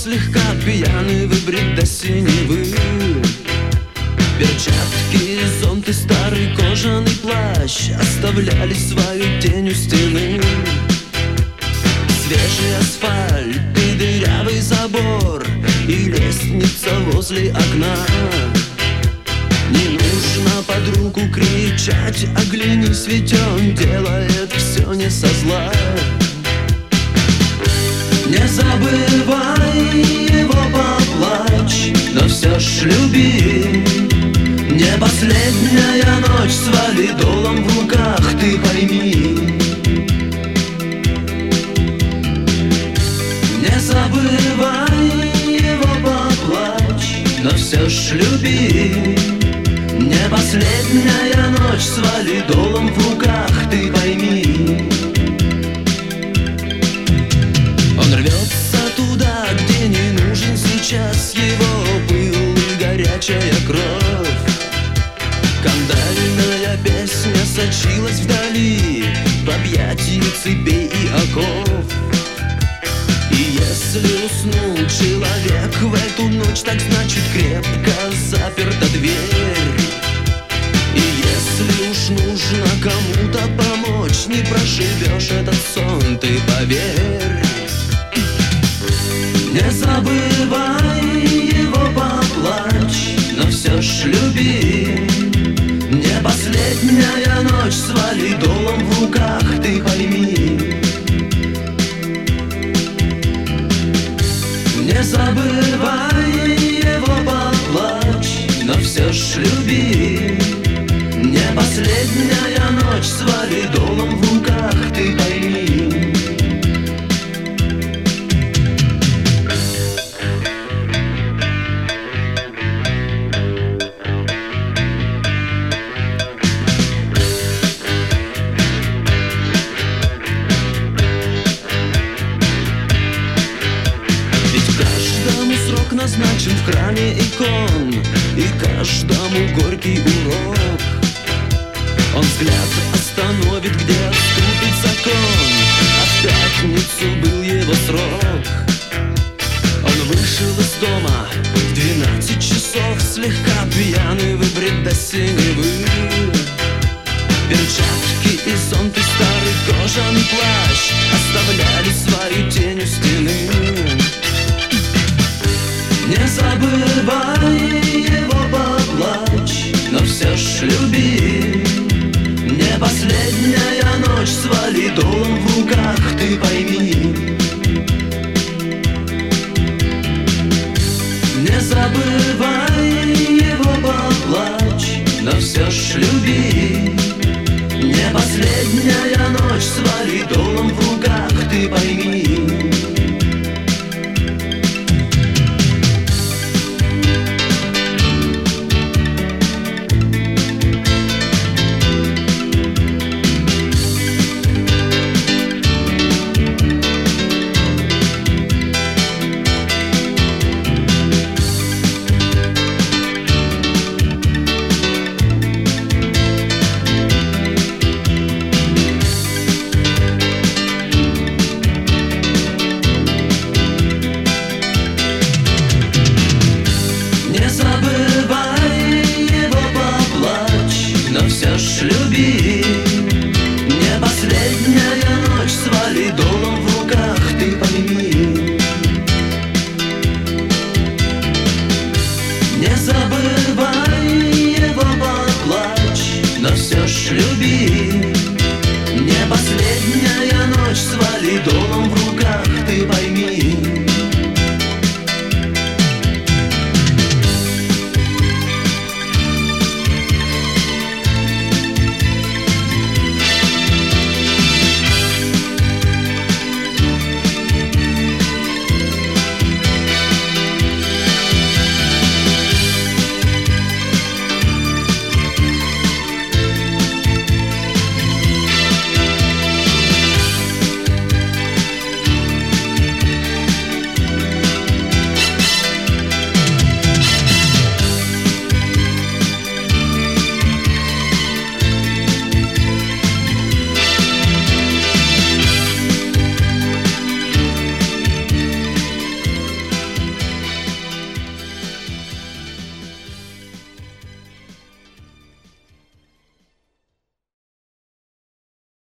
слегка пьяный, выбрит до синевы. Перчатки, зонт и старый кожаный плащ оставляли свою тень у стены. Свежий асфальт и дырявый забор, и лестница возле окна. Не нужно под руку кричать, оглянись, ведь он делает все не со зла. Не забывай его, поплачь, но все ж люби. Не последняя ночь с валидолом в руках, ты пойми. Не забывай его, поплачь, но все ж люби. Не последняя ночь с валидолом в руках, ты пойми. Он рвется туда, где не нужен сейчас его пыл и горячая кровь. Кандальная песня сочилась вдали в объятии цепей и оков. И если уснул человек в эту ночь, так значит крепко заперта дверь. И если уж нужно кому-то помочь, не проживешь этот сон, ты поверь. Не забывай его, поплачь, но все ж люби. Не последняя ночь с валидолом в руках, ты пойми. Не забывай его, поплачь, но все ж люби. Не последняя ночь с валидолом в руках, ты пойми. Назначен в храме икон, и каждому горький урок. Он взгляд остановит, где отступит закон, а в пятницу был его срок. Он вышел из дома в 12 часов, слегка пьяный, выбрит до синевы. Перчатки и зонт и старый кожаный плащ оставляют